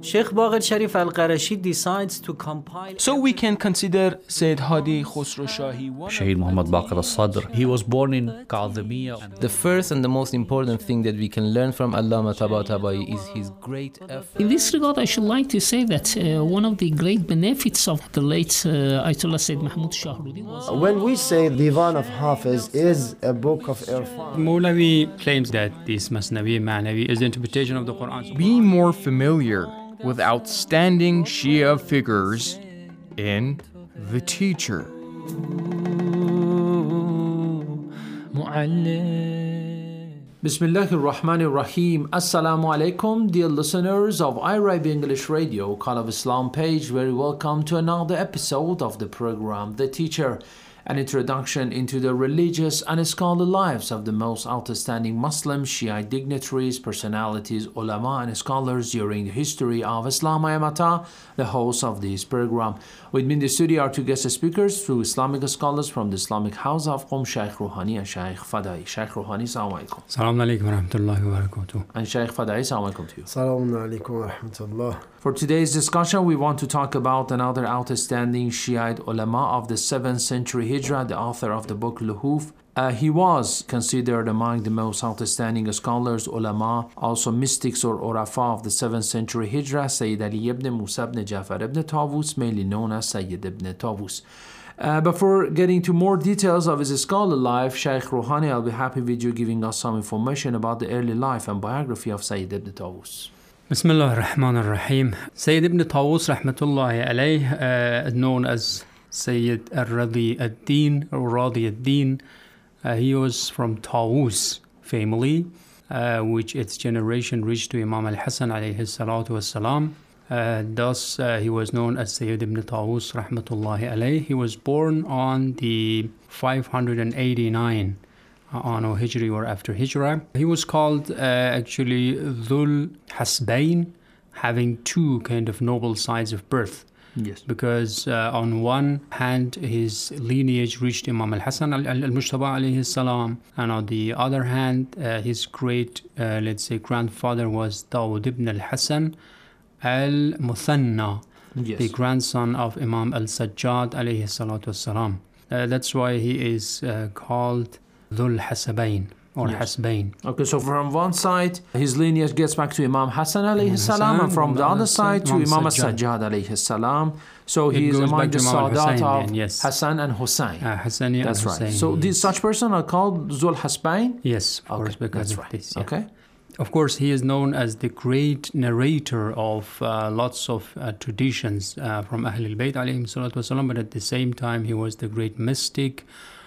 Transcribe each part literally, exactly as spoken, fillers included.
Sheikh Baqir Sharif Al-Qarashi decides to compile. So we can consider Sayyid Hadi Khosrow Shahi. Shaheed Muhammad Baqir al-Sadr. He was born in Kadhimiya. The first and the most important thing that we can learn from Allama Tabatabai is his great effort. In this regard, I should like to say that uh, one of the great benefits of the late uh, Ayatollah Sayyid Mahmud Shahruddin was... When we say Divan of Hafiz is a book of Irfan, Mawlavi claims that this Masnavi Ma'navi is the interpretation of the Quran. Be more familiar with outstanding Shia figures in The Teacher. Bismillahir Rahmanir Rahim. Assalamu alaikum, dear listeners of iRibe English Radio, Call of Islam page. Very welcome to another episode of the program The Teacher, an introduction into the religious and scholarly lives of the most outstanding Muslim Shiite dignitaries, personalities, ulama, and scholars during the history of Islam. I am Ata, the host of this program. With me in the studio are two guest speakers, two Islamic scholars from the Islamic House of Qom, Shaykh Rouhani and Shaykh Fadai. Shaykh Rouhani, Assalamu alaikum. Assalamu alaikum wa rahmatullahi wa barakatuh. And Shaykh Fadai, Assalamu alaikum to you. Assalamu alaikum wa rahmatullah. For today's discussion, we want to talk about another outstanding Shiite ulama of the seventh century Hijrah, the author of the book Luhuf. Uh, he was considered among the most outstanding scholars, ulama, also mystics or urafa of the seventh century Hijrah, Sayyid Ali ibn Musa ibn Jafar ibn Tawus, mainly known as Sayyid ibn Tawus. Uh, before getting to more details of his scholarly life, Shaykh Rouhani, I'll be happy with you giving us some information about the early life and biography of Sayyid ibn Tawus. Bismillah ar-Rahman ar-Rahim. Sayyid ibn Tawus, rahmatullahi alayh, uh, known as Sayyid al-Radi ad-Din or Radi ad-Din. Uh, he was from Tawus family, uh, which its generation reached to Imam al-Hasan alayhi salatu was-salam. Uh, thus, uh, he was known as Sayyid ibn Tawus, rahmatullahi alayh. He was born on the five hundred eighty-nine uh, Anno Hijri or after Hijrah. He was called uh, actually Dhul Hasbain, having two kind of noble sides of birth. Yes. Because uh, on one hand, his lineage reached Imam al-Hasan al-Mujtaba alayhi salam, and on the other hand, uh, his great, uh, let's say, grandfather was Dawud ibn al-Hasan al-Muthanna, Yes. the grandson of Imam al-Sajjad alayhi salatu salam. Uh, that's why he is uh, called Dhul Hasabain or Yes. Hasbain. Okay, so from one side, his lineage gets back to Imam Hassan alayhi salam, and from the other side to Imam al-Sajjad alayhi salam. So he is among the Sadat of yes. Hassan and Hussein. Uh, Hassani That's and right. Hussein, So yes. these such person are called Zul Hasbain? Yes, of Okay, course, because that's of right. this. Yeah. Okay. Of course, he is known as the great narrator of uh, lots of uh, traditions uh, from Ahlul Bayt alayhim salatu wasalam, but at the same time, he was the great mystic,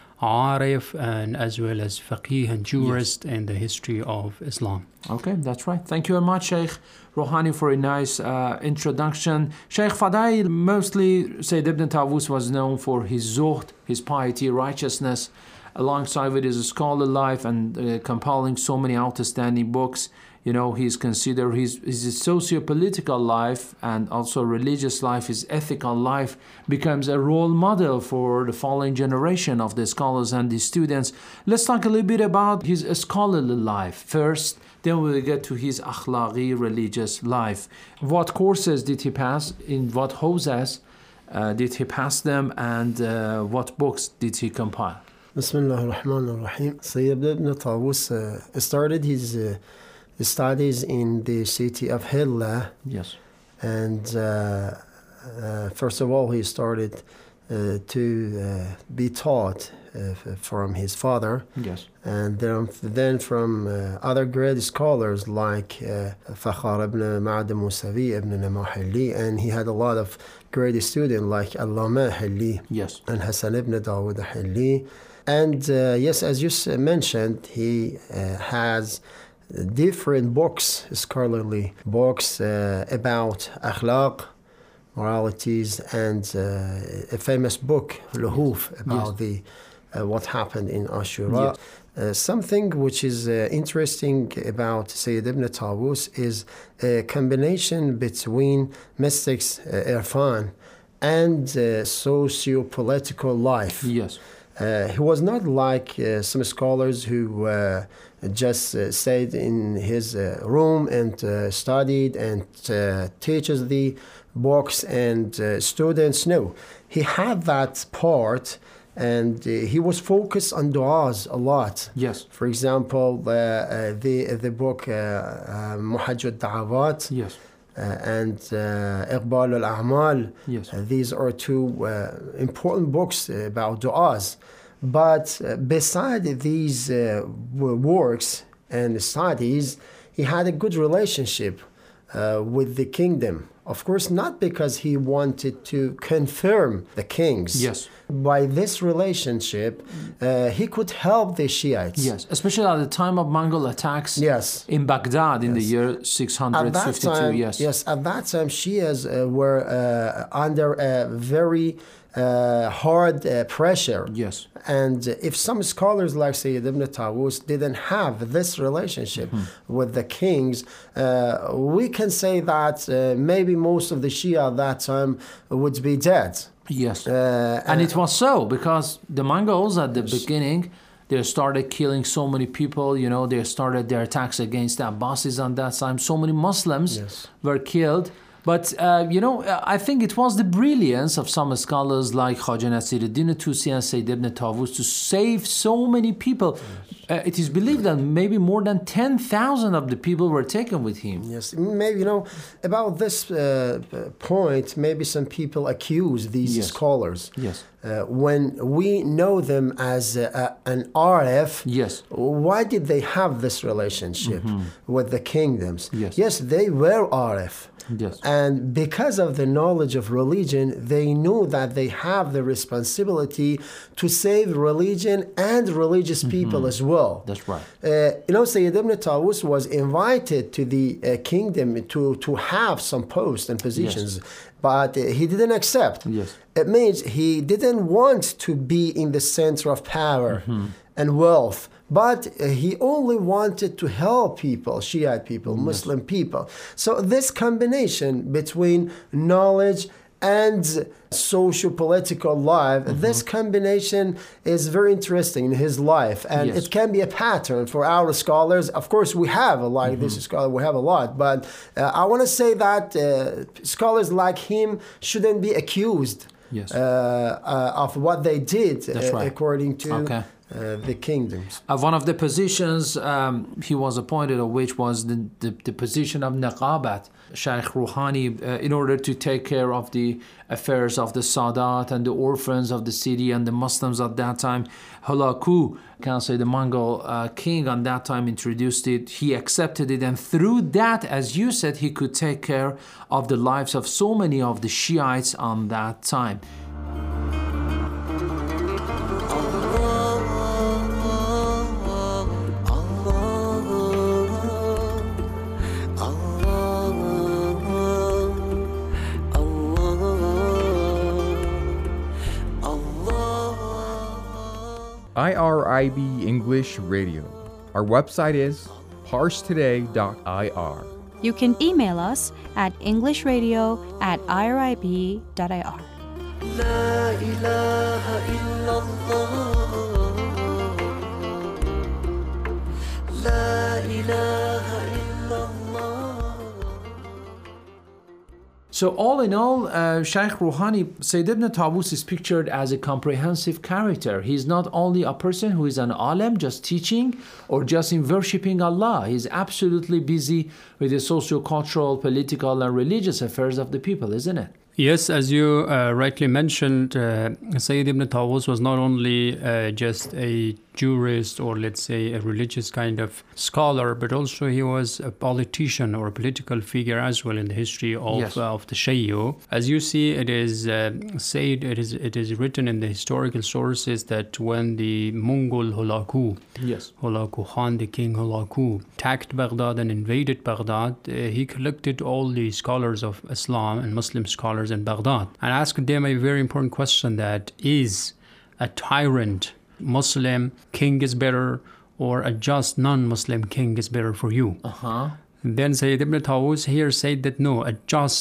Arif, and as well as faqih and jurist yes. in the history of Islam. Okay, that's right. Thank you very much, Sheikh Rouhani, for a nice uh, introduction. Sheikh Fadai, mostly Sayyid ibn Tawus was known for his zuhd, his piety, righteousness, alongside with his scholarly life and uh, compiling so many outstanding books. You know, he's considered his, his socio-political life and also religious life, his ethical life becomes a role model for the following generation of the scholars and the students. Let's talk a little bit about his scholarly life first, then we'll get to his akhlaqi religious life. What courses did he pass? In what houses uh, did he pass them? And uh, what books did he compile? Bismillah ar-Rahman ar-Rahim. Sayyid ibn Tawus uh, started his uh, studies in the city of Hilla. Yes. And uh, uh, first of all, he started uh, to uh, be taught uh, from his father. Yes. And then, then from uh, other great scholars like uh, Fakhar ibn Ma'ad Musavi ibn Namahili, and he had a lot of great students like Allama Hilli yes. and Hassan ibn Dawud Hilli. And uh, yes, as you mentioned, he uh, has different books, scholarly books uh, about akhlaq, moralities, and uh, a famous book, Luhuf, about yes. the uh, what happened in Ashura. Yes. Uh, something which is uh, interesting about Sayyid ibn Tawus is a combination between mystics, uh, Irfan, and uh, socio-political life. Yes. Uh, he was not like uh, some scholars who uh, just uh, stayed in his uh, room and uh, studied and uh, teaches the books and uh, students. No, he had that part, and uh, he was focused on du'as a lot. Yes. For example, uh, uh, the the book uh, uh, Muhajj al-Da'awat. Yes. Uh, and uh, Iqbal al-A'mal. Yes. Uh, these are two uh, important books about du'as. But uh, beside these uh, works and studies, he had a good relationship uh, with the kingdom. Of course, not because he wanted to confirm the kings. Yes. By this relationship, uh, he could help the Shiites. Yes, especially at the time of Mongol attacks. Yes. In Baghdad in Yes. the year six At that fifty-two. time, Yes. yes, at that time, Shias uh, were uh, under a very uh, hard uh, pressure. Yes. And if some scholars like Sayyid ibn Tawus didn't have this relationship mm-hmm. with the kings, uh, we can say that uh, maybe most of the Shia at that time would be dead. Yes. Uh, and it was so because the Mongols at the yes. beginning, they started killing so many people. You know, they started their attacks against the Abbasids on that time. So many Muslims yes. were killed. But, uh, you know, I think it was the brilliance of some scholars like Khaja Nasiruddin Tusi and Sayyid ibn Tawus to save so many people. Yes. Uh, it is believed that maybe more than ten thousand of the people were taken with him. Yes, maybe, you know, about this uh, point, maybe some people accuse these yes. scholars. Yes. Uh, when we know them as uh, an R F, yes. why did they have this relationship mm-hmm. with the kingdoms? Yes. yes, they were R F. Yes. And because of the knowledge of religion, they knew that they have the responsibility to save religion and religious mm-hmm. people as well. That's right. Uh, you know, Sayyid ibn Tawus was invited to the uh, kingdom to, to have some posts and positions, yes. but uh, he didn't accept. Yes. It means he didn't want to be in the center of power mm-hmm. and wealth. But uh, he only wanted to help people, Shiite people, yes. Muslim people. So this combination between knowledge and socio-political life, mm-hmm. this combination is very interesting in his life. And yes. it can be a pattern for our scholars. Of course, we have a lot, mm-hmm. this scholar, we have a lot. But uh, I want to say that uh, scholars like him shouldn't be accused yes. uh, uh, of what they did uh, right. according to... Okay. Uh, the kingdoms. Uh, one of the positions um, he was appointed of which was the, the, the position of Naqabat, Shaykh Rouhani, uh, in order to take care of the affairs of the Sadat and the orphans of the city and the Muslims at that time. Hulaku, can say the Mongol uh, king on that time introduced it. He accepted it, and through that, as you said, he could take care of the lives of so many of the Shiites on that time. I R I B English Radio. Our website is parse today dot I R. You can email us at englishradio at I R I B dot I R. La ilaha illallah. La ilaha illallah. So all in all, uh, Shaykh Rouhani, Sayyid ibn Tawus is pictured as a comprehensive character. He's not only a person who is an alim, just teaching or just in worshipping Allah. He's absolutely busy with the socio-cultural, political and religious affairs of the people, isn't it? Yes, as you uh, rightly mentioned, uh, Sayyid ibn Tawus was not only uh, just a jurist or let's say a religious kind of scholar, but also he was a politician or a political figure as well in the history of, yes. uh, of the Shayyu. As you see, it is uh, said, it is it is written in the historical sources that when the Mongol Hulaku, yes. Hulaku Khan, the king Hulaku, attacked Baghdad and invaded Baghdad, uh, he collected all the scholars of Islam and Muslim scholars in Baghdad and asked them a very important question, that is a tyrant Muslim king is better or a just non-Muslim king is better for you? Uh-huh. Then Sayyid ibn Tawus here said that no, a just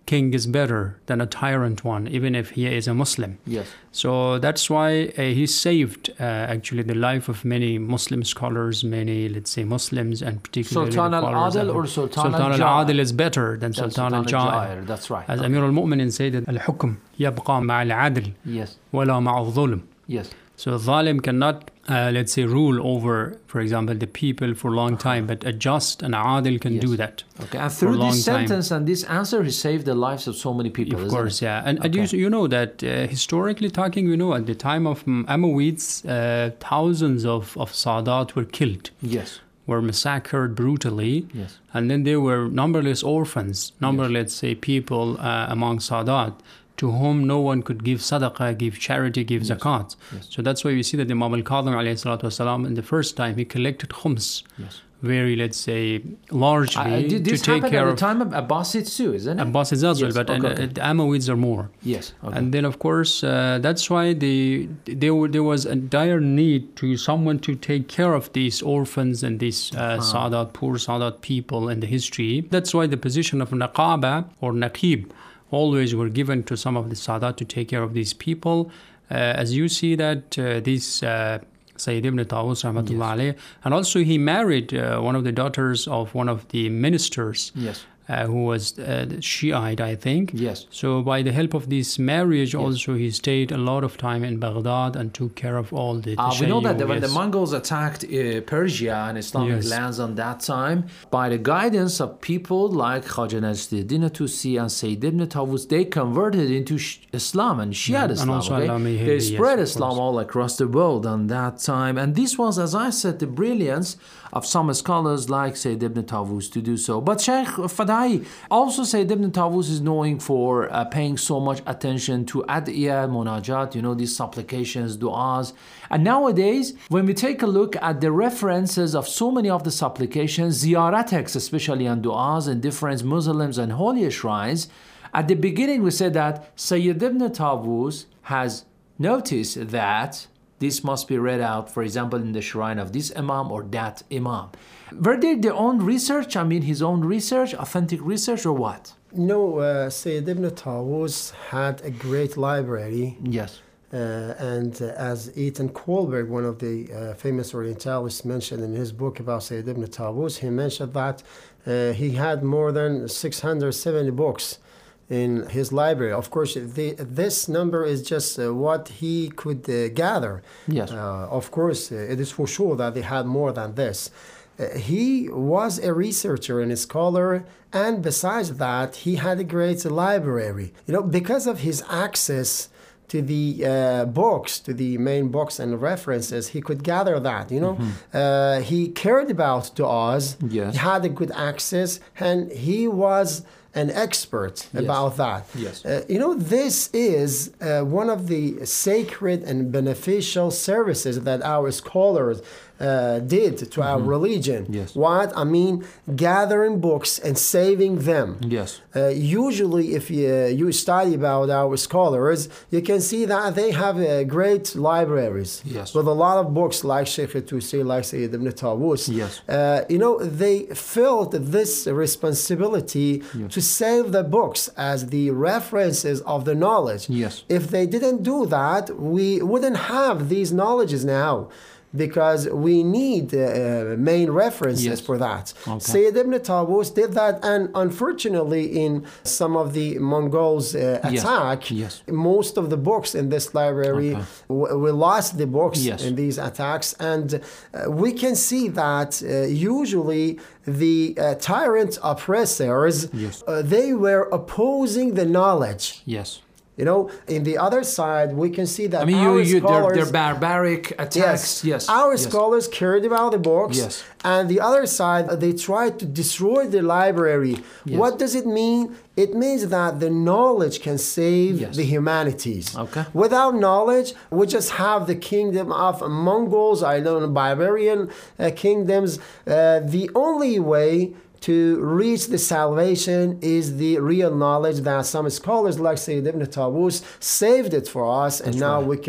king is better than a tyrant one, even if he is a Muslim. Yes. So that's why uh, he saved uh, actually the life of many Muslim scholars, many, let's say, Muslims, and particularly Sultan the followers al-Adil of- or Sultan Sultan al-Jair? al-Adil is better than That's Sultan Sultan al-Jair. al-Jair, that's right. As Okay. Amir al-Mu'minin said, الحكم يبقى مع العدل Yes. ولا مع الظلم. Yes. So a zalim cannot, uh, let's say, rule over, for example, the people for a long time, but a just and adil can Yes. do that. Okay, and for a through long this time. sentence and this answer, he saved the lives of so many people. Of isn't course, it? yeah. And, and Okay. you, you know that uh, historically talking, you know, at the time of um, Amawids, uh, thousands of, of Sadat were killed, Yes. were massacred brutally. Yes. And then there were numberless orphans, numberless, let's say, people uh, among Sadat to whom no one could give sadaqah, give charity, give Yes. zakat. Yes. So that's why we see that Imam al-Kadhim alayhi salatu wasalam, in the first time, he collected khums, Yes. very, let's say, largely Uh, did to this take happen care at of the time of Abbasids too, isn't it? Abbasids as well, Yes, but okay, uh, okay. the Amawids are more. Yes. Okay. And then, of course, uh, that's why they, they were, there was a dire need to someone to take care of these orphans and these uh, Sadat, poor Sadat people in the history. That's why the position of Naqaba or Naqib always were given to some of the Sadat to take care of these people. Uh, as you see that uh, these uh, Sayyid ibn Tawus, rahmatullah alayh, and also he married uh, one of the daughters of one of the ministers. Yes. Uh, who was uh, Shiite, I think. Yes. So by the help of this marriage, also he stayed a lot of time in Baghdad and took care of all the. Uh, we know that Tashayyu, when the yes. Mongols attacked uh, Persia and Islamic Yes. lands on that time, by the guidance of people like Khaja Nasruddin Tusi and Sayyid ibn Tawus, they converted into sh- Islam and Shia Yeah, and Islam. also okay? Alami They Hilli, yes, spread of Islam course. all across the world on that time. And this was, as I said, the brilliance of some scholars like Sayyid ibn Tawus to do so. But Sheikh Fadai, also Sayyid ibn Tawus is known for uh, paying so much attention to adiyah, munajat, you know, these supplications, du'as. And nowadays, when we take a look at the references of so many of the supplications, ziyarat texts, especially on du'as and different Muslims and holy shrines, at the beginning we said that Sayyid ibn Tawus has noticed that this must be read out, for example, in the shrine of this imam or that imam. Were they their own research? I mean, his own research, authentic research, or what? No, uh, Sayyid ibn Tawus had a great library. Yes. Uh, and uh, as Ethan Kohlberg, one of the uh, famous Orientalists, mentioned in his book about Sayyid ibn Tawus, he mentioned that uh, he had more than six hundred seventy books in his library. Of course, the, this number is just uh, what he could uh, gather. Yes. Uh, of course, uh, it is for sure that they had more than this. Uh, he was a researcher and a scholar, and besides that, he had a great library. You know, because of his access to the uh, books, to the main books and references, he could gather that, you know. Mm-hmm. Uh, he cared about du'as, yes. He had a good access, and he was an expert yes. about that. Yes. Uh, you know, this is uh, one of the sacred and beneficial services that our scholars uh, did to mm-hmm. our religion. Yes. What? I mean, gathering books and saving them. Yes. Uh, usually, if you, you study about our scholars, you can see that they have uh, great libraries. Yes. With a lot of books like Sheikh Tusi, like Sayyid ibn Tawus. Yes. Uh, you know, they felt this responsibility yes. to save the books as the references of the knowledge. Yes. If they didn't do that, we wouldn't have these knowledges now, because we need uh, main references yes. for that. Okay. Sayyid ibn Tawus did that, and unfortunately in some of the Mongols' uh, attack, yes. Yes. most of the books in this library, okay. w- we lost the books yes. in these attacks, and uh, we can see that uh, usually the uh, tyrant oppressors, yes. uh, they were opposing the knowledge. Yes. You know, in the other side, we can see that I mean, our you, you, scholars, they're, they're barbaric attacks. Yes, yes. Our yes. scholars cared about the books. Yes. And the other side, they tried to destroy the library. Yes. What does it mean? It means that the knowledge can save yes. the humanities. Okay. Without knowledge, we just have the kingdom of Mongols, I don't know, barbarian uh, kingdoms. Uh, the only way to reach the salvation is the real knowledge that some scholars like Sayyid ibn Tawus saved it for us, and That's now right. we can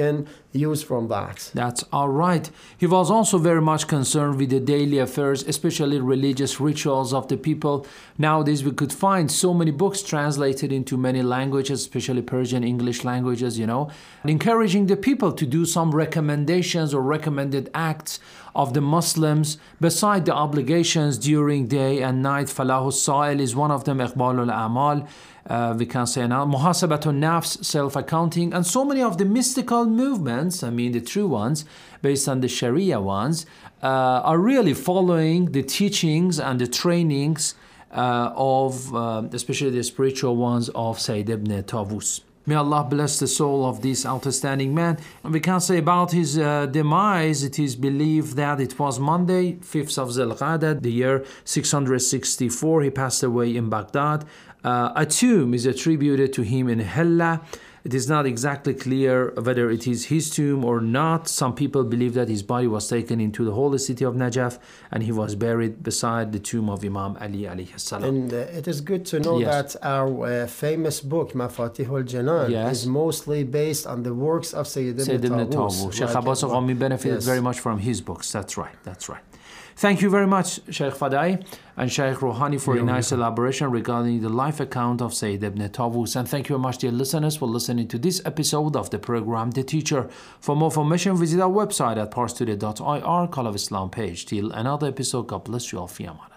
use from that. That's all right. He was also very much concerned with the daily affairs, especially religious rituals of the people. Nowadays, we could find so many books translated into many languages, especially Persian, English languages, you know, encouraging the people to do some recommendations or recommended acts of the Muslims beside the obligations during day and night. Falahu Sa'il is one of them, Iqbalul A'mal. Uh, we can say now, Muhasabatun Nafs, self-accounting, and so many of the mystical movements, I mean the true ones, based on the Sharia ones, uh, are really following the teachings and the trainings uh, of, uh, especially the spiritual ones of Sayyid ibn Tawus. May Allah bless the soul of this outstanding man. And we can say about his uh, demise, it is believed that it was Monday, fifth of Zul-Qa'dah, the year six hundred sixty-four. He passed away in Baghdad. Uh, a tomb is attributed to him in Hilla. It is not exactly clear whether it is his tomb or not. Some people believe that his body was taken into the holy city of Najaf and he was buried beside the tomb of Imam Ali alayhi salam. And uh, it is good to know Yes. that our uh, famous book, Mafatihul Janan, Yes. is mostly based on the works of Sayyid Sayyid ibn ibn Tawus. Tawus. Sheikh Like, Abbas uh, Ghami benefited yes. very much from his books. That's right. That's right. Thank you very much, Sheikh Fadai and Sheikh Rouhani, for a nice elaboration regarding the life account of Sayyid ibn Tawus. And thank you very much, dear listeners, for listening to this episode of the program The Teacher. For more information, visit our website at parstoday dot I R, Call of Islam page. Till another episode, God bless you all. Fi aman.